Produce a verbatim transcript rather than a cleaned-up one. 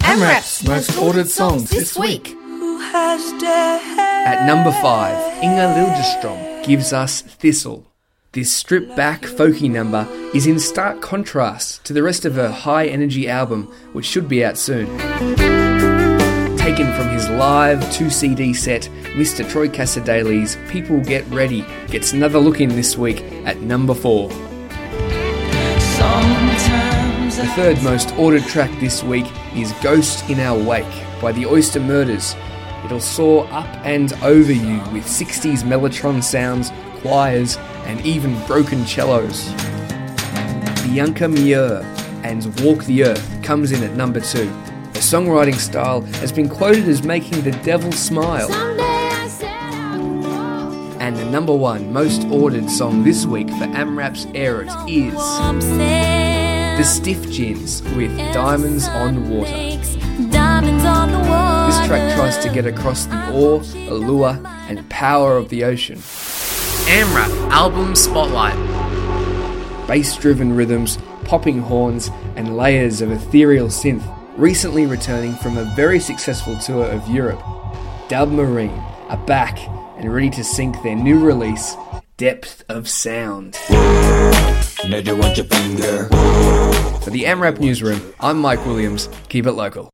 AMRAP's most ordered songs this week. At number five, Inga Liljeström gives us Thistle. This stripped-back folky number is in stark contrast to the rest of her high-energy album, which should be out soon. Taken from his live two C D set, Mister Troy Cassar-Daley's People Get Ready gets another look in this week at number four. The third most ordered track this week is Ghost in Our Wake by the Oyster Murders. It'll soar up and over you with sixties Mellotron sounds, choirs, and even broken cellos. Bianca Mier and Walk the Earth comes in at number two. Her songwriting style has been quoted as making the devil smile. And the number one most ordered song this week for AMRAP's Air It is The Stiff Gins with Diamonds on Water. This track tries to get across the awe, allure, and power of the ocean. AMRAP Album Spotlight. Bass-driven rhythms, popping horns, and layers of ethereal synth, recently returning from a very successful tour of Europe. Dub Marine are back and ready to sync their new release, Depth of Sound. For the AMRAP Newsroom, I'm Mike Williams. Keep it local.